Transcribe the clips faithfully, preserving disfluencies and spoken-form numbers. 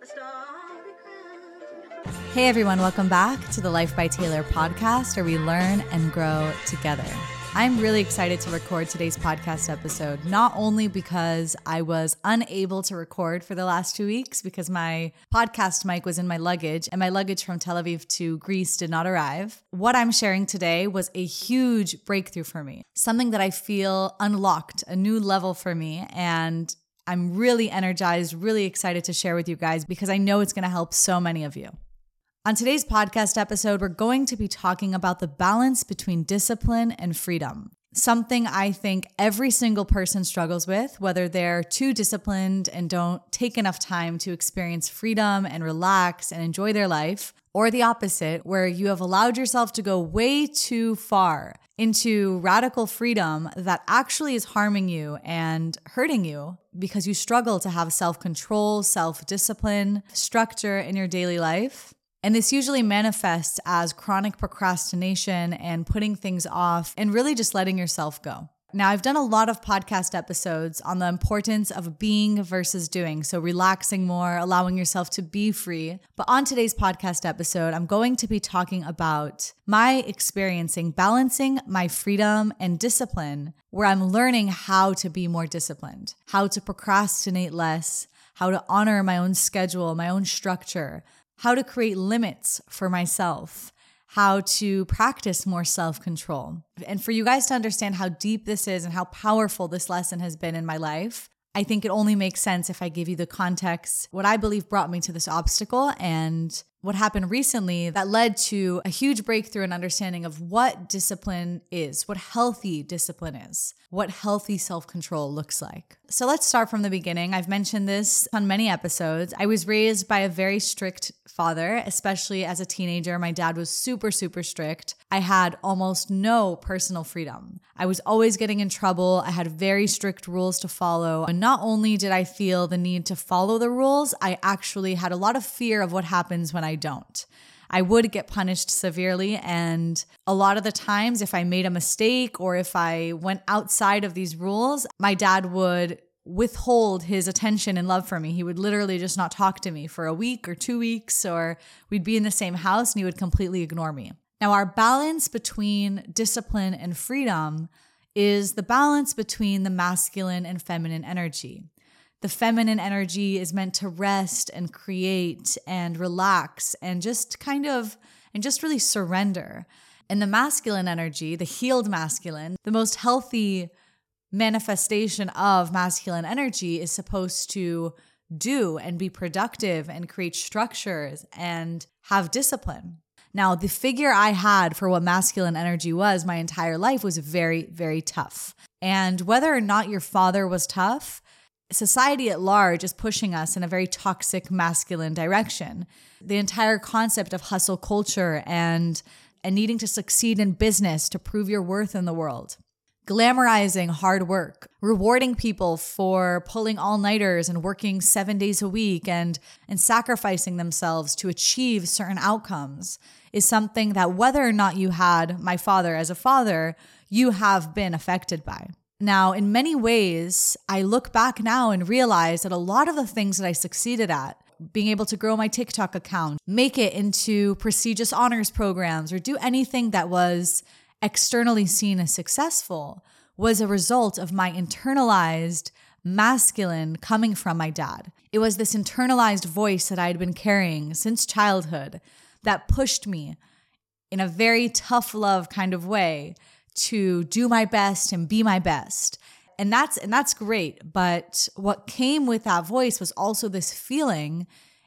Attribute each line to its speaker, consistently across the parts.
Speaker 1: Hey everyone, welcome back to the Life by Taylor podcast, where we learn and grow together. I'm really excited to record today's podcast episode, not only because I was unable to record for the last two weeks because my podcast mic was in my luggage and my luggage from Tel Aviv to Greece did not arrive. What I'm sharing today was a huge breakthrough for me, something that I feel unlocked, a new level for me, and I'm really energized, really excited to share with you guys because I know it's going to help so many of you. On today's podcast episode, we're going to be talking about the balance between discipline and freedom. Something I think every single person struggles with, whether they're too disciplined and don't take enough time to experience freedom and relax and enjoy their life, or the opposite, where you have allowed yourself to go way too far into radical freedom that actually is harming you and hurting you because you struggle to have self-control, self-discipline, structure in your daily life. And this usually manifests as chronic procrastination and putting things off and really just letting yourself go. Now, I've done a lot of podcast episodes on the importance of being versus doing, so relaxing more, allowing yourself to be free. But on today's podcast episode, I'm going to be talking about my experiencing balancing my freedom and discipline, where I'm learning how to be more disciplined, how to procrastinate less, how to honor my own schedule, my own structure, how to create limits for myself, how to practice more self-control. And for you guys to understand how deep this is and how powerful this lesson has been in my life, I think it only makes sense if I give you the context, what I believe brought me to this obstacle and what happened recently that led to a huge breakthrough in understanding of what discipline is, what healthy discipline is, what healthy self-control looks like. So let's start from the beginning. I've mentioned this on many episodes. I was raised by a very strict father, especially as a teenager. My dad was super, super strict. I had almost no personal freedom. I was always getting in trouble. I had very strict rules to follow. And not only did I feel the need to follow the rules, I actually had a lot of fear of what happens when I don't. I would get punished severely, and a lot of the times if I made a mistake or if I went outside of these rules, my dad would withhold his attention and love for me. He would literally just not talk to me for a week or two weeks, or we'd be in the same house and he would completely ignore me. Now, our balance between discipline and freedom is the balance between the masculine and feminine energy. The feminine energy is meant to rest and create and relax and just kind of, and just really surrender. And the masculine energy, the healed masculine, the most healthy manifestation of masculine energy is supposed to do and be productive and create structures and have discipline. Now, the figure I had for what masculine energy was my entire life was very, very tough. And whether or not your father was tough, society at large is pushing us in a very toxic masculine direction. The entire concept of hustle culture and, and needing to succeed in business to prove your worth in the world. Glamorizing hard work, rewarding people for pulling all-nighters and working seven days a week and, and sacrificing themselves to achieve certain outcomes is something that whether or not you had my father as a father, you have been affected by. Now, in many ways, I look back now and realize that a lot of the things that I succeeded at, being able to grow my TikTok account, make it into prestigious honors programs, or do anything that was externally seen as successful, was a result of my internalized masculine coming from my dad. It was this internalized voice that I had been carrying since childhood that pushed me in a very tough love kind of way to do my best and be my best. And that's and that's great. But what came with that voice was also this feeling,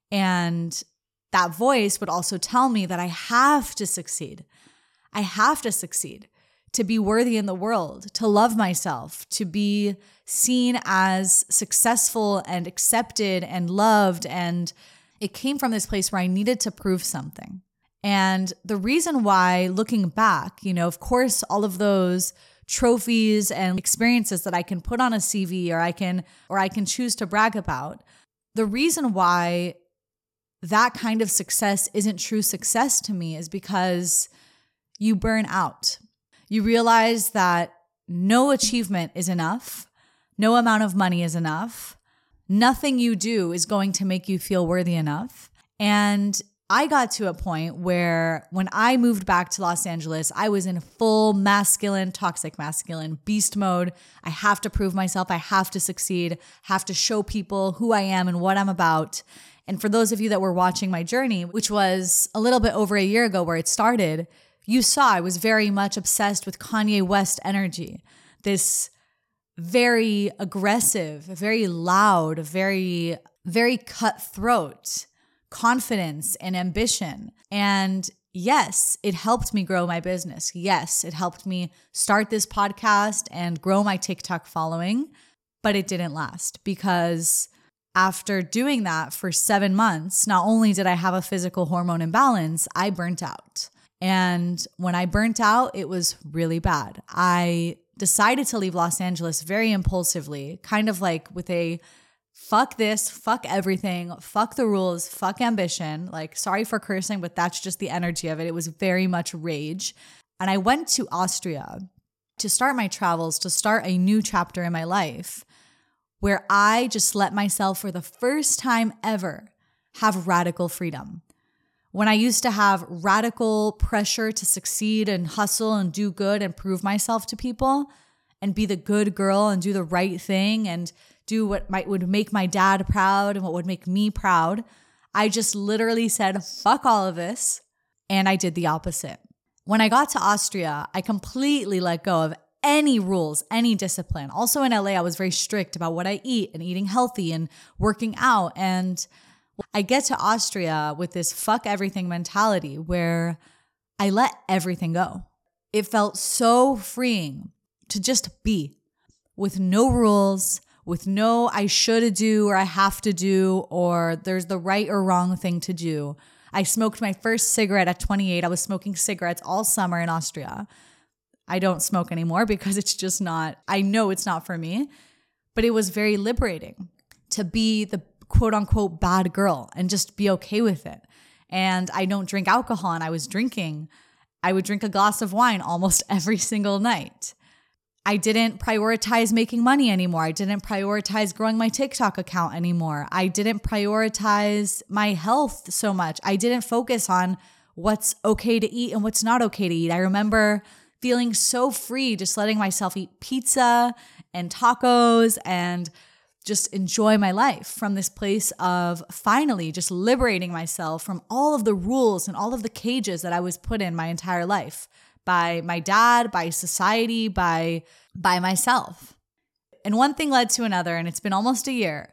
Speaker 1: and that voice would also tell me that I have to succeed. I have to succeed to be worthy in the world, to love myself, to be seen as successful and accepted and loved. And it came from this place where I needed to prove something. And the reason why, looking back, you know, of course, all of those trophies and experiences that I can put on a C V or I can or I can choose to brag about, the reason why that kind of success isn't true success to me is because you burn out. You realize that no achievement is enough. No amount of money is enough. nothing you do is going to make you feel worthy enough. And I got to a point where when I moved back to Los Angeles, I was in full masculine, toxic masculine beast mode. I have to prove myself. I have to succeed, have to show people who I am and what I'm about. And for those of you that were watching my journey, which was a little bit over a year ago where it started, you saw I was very much obsessed with Kanye West energy. This very aggressive, very loud, very, very cutthroat confidence and ambition. And yes, it helped me grow my business. Yes, it helped me start this podcast and grow my TikTok following, but it didn't last because after doing that for seven months, not only did I have a physical hormone imbalance, I burnt out. And when I burnt out, it was really bad. I decided to leave Los Angeles very impulsively, kind of like with a fuck this, fuck everything, fuck the rules, fuck ambition. Like, sorry for cursing, but that's just the energy of it. It was very much rage. And I went to Austria to start my travels, to start a new chapter in my life where I just let myself, for the first time ever, have radical freedom. When I used to have radical pressure to succeed and hustle and do good and prove myself to people and be the good girl and do the right thing and do what might would make my dad proud and what would make me proud, I just literally said, fuck all of this. And I did the opposite. When I got to Austria, I completely let go of any rules, any discipline. Also in L A, I was very strict about what I eat and eating healthy and working out. And I get to Austria with this fuck everything mentality where I let everything go. It felt so freeing to just be with no rules, with no I should do or I have to do or there's the right or wrong thing to do. I smoked my first cigarette at twenty-eight. I was smoking cigarettes all summer in Austria. I don't smoke anymore because it's just not, I know it's not for me, but it was very liberating to be the quote unquote bad girl and just be okay with it. And I don't drink alcohol and I was drinking. I would drink a glass of wine almost every single night. I didn't prioritize making money anymore. I didn't prioritize growing my TikTok account anymore. I didn't prioritize my health so much. I didn't focus on what's okay to eat and what's not okay to eat. I remember feeling so free, just letting myself eat pizza and tacos and just enjoy my life from this place of finally just liberating myself from all of the rules and all of the cages that I was put in my entire life. By my dad, by society, by by myself. And one thing led to another, and it's been almost a year.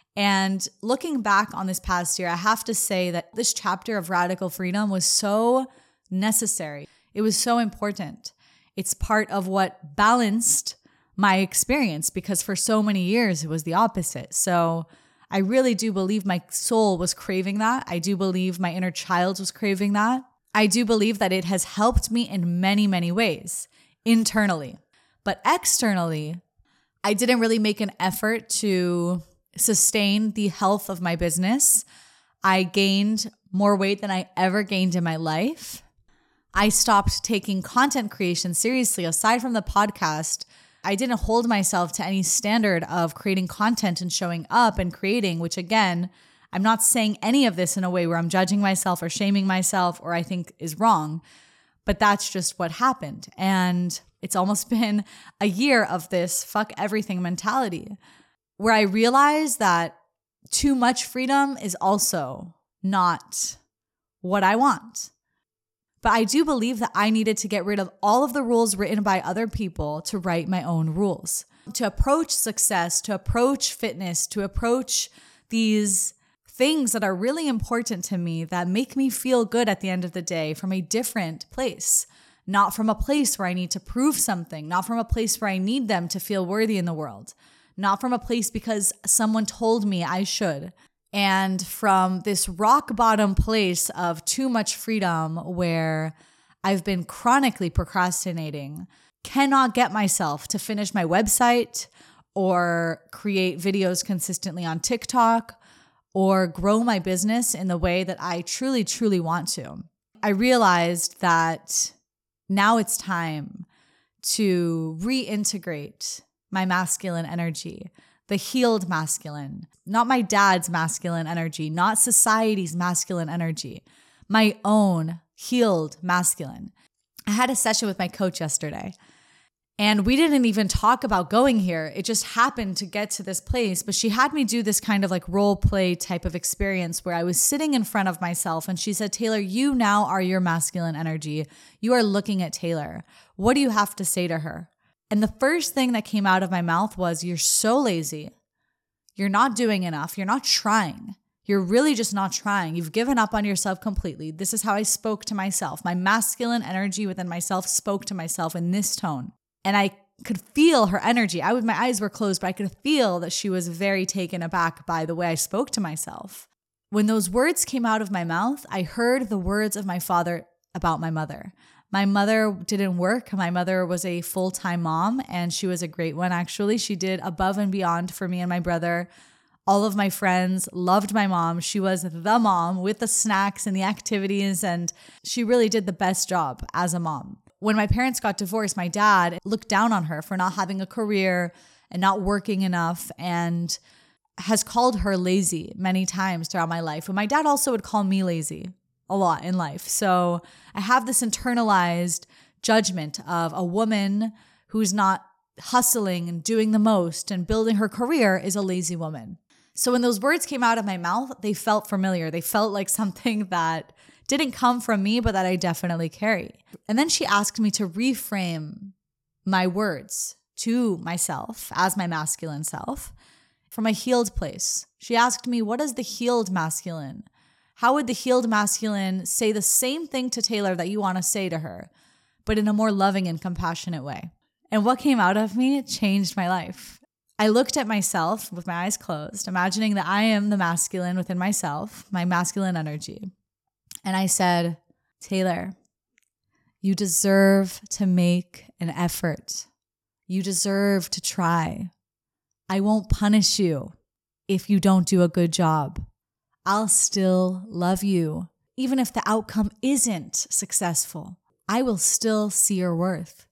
Speaker 1: And looking back on this past year, I have to say that this chapter of radical freedom was so necessary. It was so important. It's part of what balanced my experience because for so many years, it was the opposite. So I really do believe my soul was craving that. I do believe my inner child was craving that. I do believe that it has helped me in many, many ways internally. But externally, I didn't really make an effort to sustain the health of my business. I gained more weight than I ever gained in my life. I stopped taking content creation seriously. Aside from the podcast, I didn't hold myself to any standard of creating content and showing up and creating, which again, I'm not saying any of this in a way where I'm judging myself or shaming myself or I think is wrong, but that's just what happened. And it's almost been a year of this fuck everything mentality where I realized that too much freedom is also not what I want. But I do believe that I needed to get rid of all of the rules written by other people to write my own rules, to approach success, to approach fitness, to approach these things that are really important to me that make me feel good at the end of the day from a different place, not from a place where I need to prove something, not from a place where I need them to feel worthy in the world, not from a place because someone told me I should. And from this rock bottom place of too much freedom where I've been chronically procrastinating, cannot get myself to finish my website or create videos consistently on TikTok or grow my business in the way that I truly, truly want to. I realized that now it's time to reintegrate my masculine energy, the healed masculine, not my dad's masculine energy, not society's masculine energy, my own healed masculine. I had a session with my coach yesterday, and we didn't even talk about going here. It just happened to get to this place, but she had me do this kind of like role play type of experience where I was sitting in front of myself, and she said, Taylor, you now are your masculine energy. You are looking at Taylor. What do you have to say to her? And the first thing that came out of my mouth was, you're so lazy. You're not doing enough. You're not trying. You're really just not trying. You've given up on yourself completely. This is how I spoke to myself. My masculine energy within myself spoke to myself in this tone. And I could feel her energy. I would, my eyes were closed, but I could feel that she was very taken aback by the way I spoke to myself. When those words came out of my mouth, I heard the words of my father about my mother. My mother didn't work. My mother was a full-time mom, and she was a great one, actually. She did above and beyond for me and my brother. All of my friends loved my mom. She was the mom with the snacks and the activities, and she really did the best job as a mom. When my parents got divorced, my dad looked down on her for not having a career and not working enough, and has called her lazy many times throughout my life. And my dad also would call me lazy a lot in life. So I have this internalized judgment of a woman who's not hustling and doing the most and building her career is a lazy woman. So when those words came out of my mouth, they felt familiar. They felt like something that didn't come from me, but that I definitely carry. And then she asked me to reframe my words to myself as my masculine self from a healed place. She asked me, what is the healed masculine? How would the healed masculine say the same thing to Taylor that you want to say to her, but in a more loving and compassionate way? And what came out of me changed my life. I looked at myself with my eyes closed, imagining that I am the masculine within myself, my masculine energy. And I said, Taylor, you deserve to make an effort. You deserve to try. I won't punish you if you don't do a good job. I'll still love you. Even if the outcome isn't successful, I will still see your worth.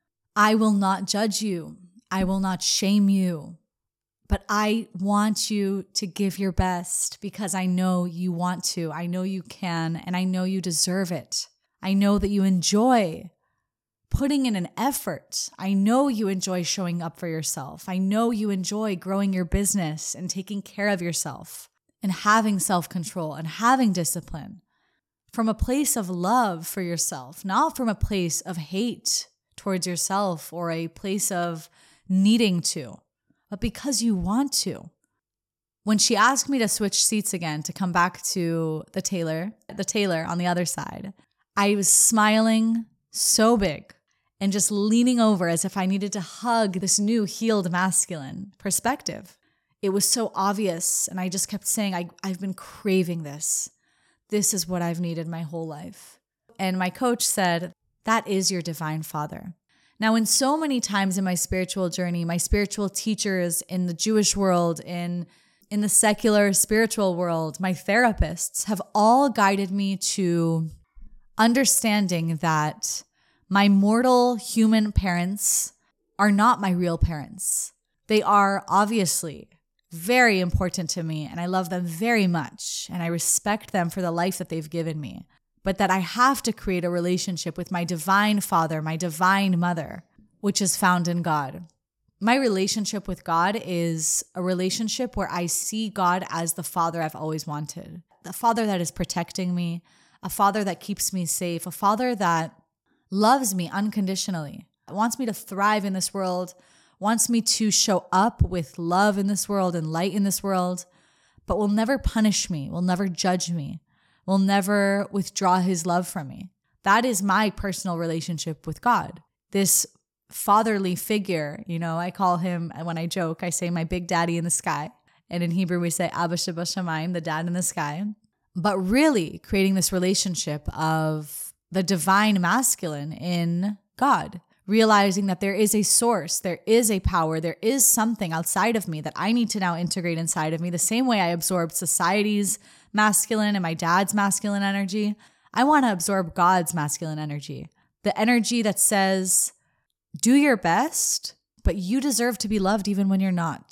Speaker 1: I will not judge you. I will not shame you. But I want you to give your best because I know you want to. I know you can, and I know you deserve it. I know that you enjoy putting in an effort. I know you enjoy showing up for yourself. I know you enjoy growing your business and taking care of yourself and having self-control and having discipline from a place of love for yourself, not from a place of hate towards yourself or a place of needing to, but because you want to. When she asked me to switch seats again, to come back to the Taylor, the Taylor on the other side, I was smiling so big and just leaning over as if I needed to hug this new healed masculine perspective. It was so obvious, and I just kept saying, I, I've been craving this. This is what I've needed my whole life. And my coach said, that is your divine father. Now, in so many times in my spiritual journey, my spiritual teachers in the Jewish world, in, in the secular spiritual world, my therapists have all guided me to understanding that my mortal human parents are not my real parents. They are obviously very important to me, and I love them very much, and I respect them for the life that they've given me. But that I have to create a relationship with my divine father, my divine mother, which is found in God. My relationship with God is a relationship where I see God as the father I've always wanted, the father that is protecting me, a father that keeps me safe, a father that loves me unconditionally, wants me to thrive in this world, wants me to show up with love in this world and light in this world, but will never punish me, will never judge me, will never withdraw his love from me. That is my personal relationship with God. This fatherly figure, you know, I call him, when I joke, I say my big daddy in the sky. And in Hebrew, we say Abba Sheba Shamayim, the dad in the sky. But really creating this relationship of the divine masculine in God, realizing that there is a source, there is a power, there is something outside of me that I need to now integrate inside of me. The same way I absorbed society's masculine and my dad's masculine energy, I want to absorb God's masculine energy. The energy that says, do your best, but you deserve to be loved even when you're not.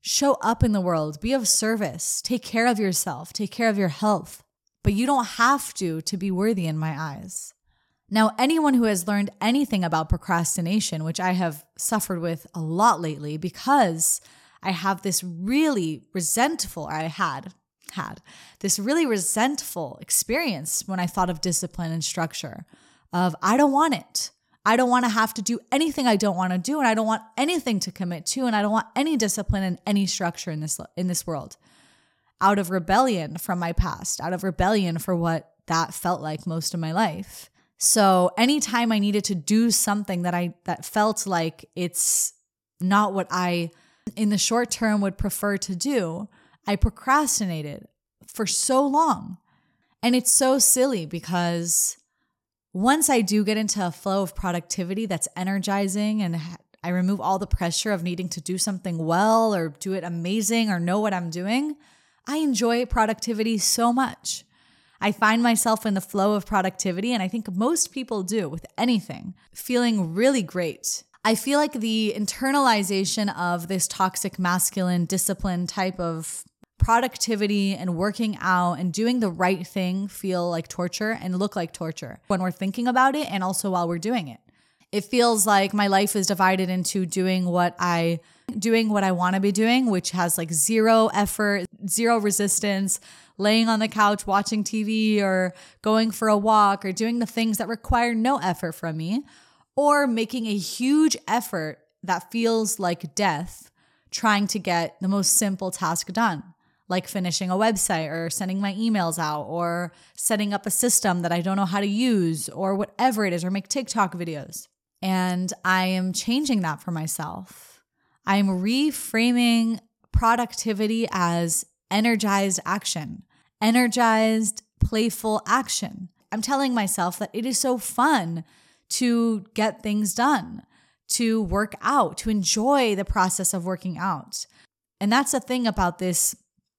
Speaker 1: show up in the world, be of service, take care of yourself, take care of your health. But you don't have to to be worthy in my eyes. Now, anyone who has learned anything about procrastination, which I have suffered with a lot lately because I have this really resentful, or I had, had this really resentful experience when I thought of discipline and structure of I don't want it. I don't want to have to do anything I don't want to do, and I don't want anything to commit to, and I don't want any discipline and any structure in this in this world. Out of rebellion from my past, out of rebellion for what that felt like most of my life. So anytime I needed to do something that I that felt like it's not what I in the short term would prefer to do, I procrastinated for so long. And it's so silly because once I do get into a flow of productivity that's energizing and I remove all the pressure of needing to do something well or do it amazing or know what I'm doing, I enjoy productivity so much. I find myself in the flow of productivity, and I think most people do with anything, feeling really great. I feel like the internalization of this toxic masculine discipline type of productivity and working out and doing the right thing feel like torture and look like torture when we're thinking about it and also while we're doing it. It feels like my life is divided into doing what I doing what I want to be doing, which has like zero effort, zero resistance, laying on the couch watching T V or going for a walk or doing the things that require no effort from me, or making a huge effort that feels like death trying to get the most simple task done, like finishing a website or sending my emails out or setting up a system that I don't know how to use or whatever it is, or make TikTok videos. And I am changing that for myself. I'm reframing productivity as energized action, energized, playful action. I'm telling myself that it is so fun to get things done, to work out, to enjoy the process of working out. And that's the thing about this,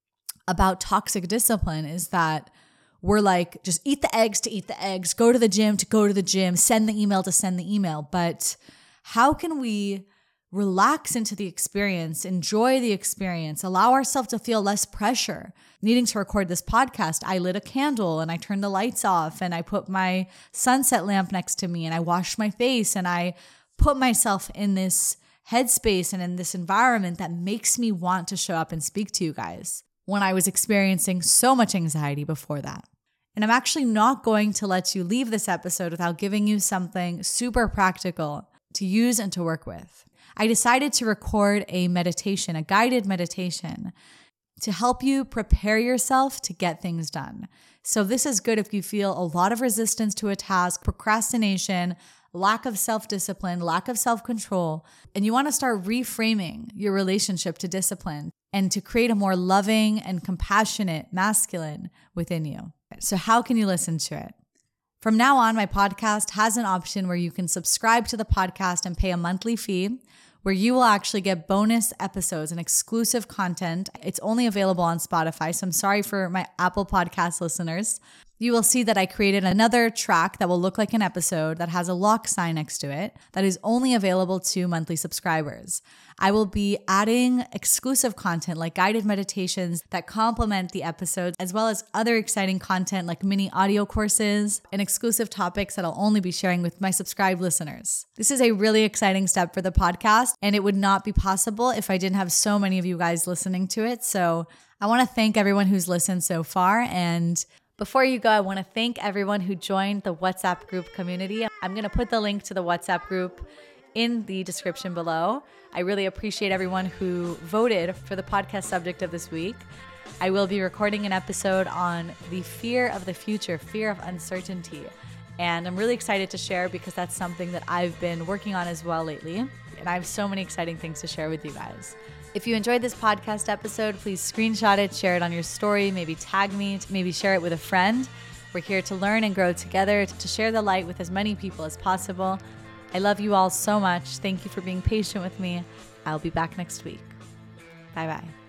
Speaker 1: about toxic discipline, is that we're like, just eat the eggs to eat the eggs, go to the gym to go to the gym, send the email to send the email. But how can we relax into the experience, enjoy the experience, allow ourselves to feel less pressure? Needing to record this podcast, I lit a candle and I turned the lights off and I put my sunset lamp next to me and I washed my face and I put myself in this headspace and in this environment that makes me want to show up and speak to you guys when I was experiencing so much anxiety before that. And I'm actually not going to let you leave this episode without giving you something super practical to use and to work with. I decided to record a meditation, a guided meditation, to help you prepare yourself to get things done. So this is good if you feel a lot of resistance to a task, procrastination, lack of self-discipline, lack of self-control, and you want to start reframing your relationship to discipline and to create a more loving and compassionate masculine within you. So how can you listen to it? From now on, my podcast has an option where you can subscribe to the podcast and pay a monthly fee, where you will actually get bonus episodes and exclusive content. It's only available on Spotify, so I'm sorry for my Apple Podcast listeners. You will see that I created another track that will look like an episode that has a lock sign next to it that is only available to monthly subscribers. I will be adding exclusive content like guided meditations that complement the episodes, as well as other exciting content like mini audio courses and exclusive topics that I'll only be sharing with my subscribed listeners. This is a really exciting step for the podcast, and it would not be possible if I didn't have so many of you guys listening to it. So I want to thank everyone who's listened so far. And before you go, I want to thank everyone who joined the WhatsApp group community. I'm going to put the link to the WhatsApp group in the description below. I really appreciate everyone who voted for the podcast subject of this week. I will be recording an episode on the fear of the future, fear of uncertainty. And I'm really excited to share because that's something that I've been working on as well lately. And I have so many exciting things to share with you guys. If you enjoyed this podcast episode, please screenshot it, share it on your story, maybe tag me, maybe share it with a friend. We're here to learn and grow together, to share the light with as many people as possible. I love you all so much. Thank you for being patient with me. I'll be back next week. Bye-bye.